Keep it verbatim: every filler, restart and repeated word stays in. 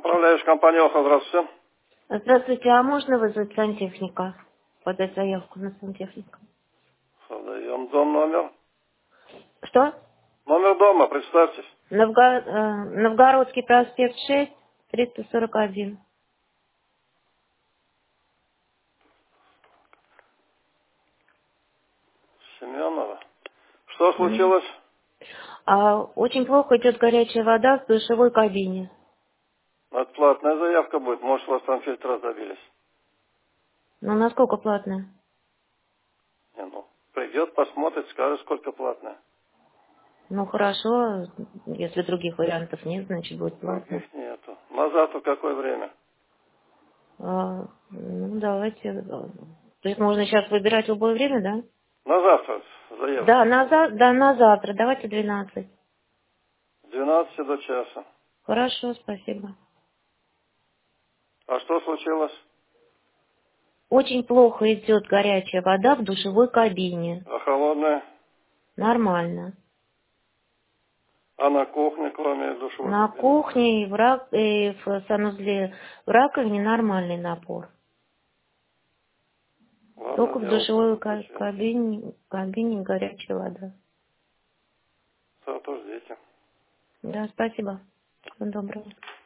Управляющая компания «Охо», здравствуйте. Здравствуйте, а можно вызвать сантехника? Подать заявку на сантехника. Даем дом номер. Что? Номер дома, представьтесь. Новго- э, Новгородский проспект шесть, триста сорок один. Семенова. Что М. случилось? А, очень плохо идет горячая вода в душевой кабине. Это платная заявка будет. Может, у вас там фильтра забились. Ну, насколько платная? Не, ну, придет, посмотрит, скажет, сколько платная. Ну, хорошо, если других вариантов нет, значит, будет платно. Других нету. На завтра какое время? А, ну, давайте. э, То есть можно сейчас выбирать любое время, да? На завтра заявку. Да, на, за- да, на завтра. Давайте двенадцать. С двенадцати до часа. Хорошо, спасибо. А что случилось? Очень плохо идет горячая вода в душевой кабине. А холодная? Нормально. А на кухне, кроме душевой На кабины? кухне и в, рак... и в санузле в раковине нормальный напор. Ладно, Только в дело душевой ка- заключается. кабине, кабине горячая вода. Завтра ждите. Да, спасибо. Всего доброго.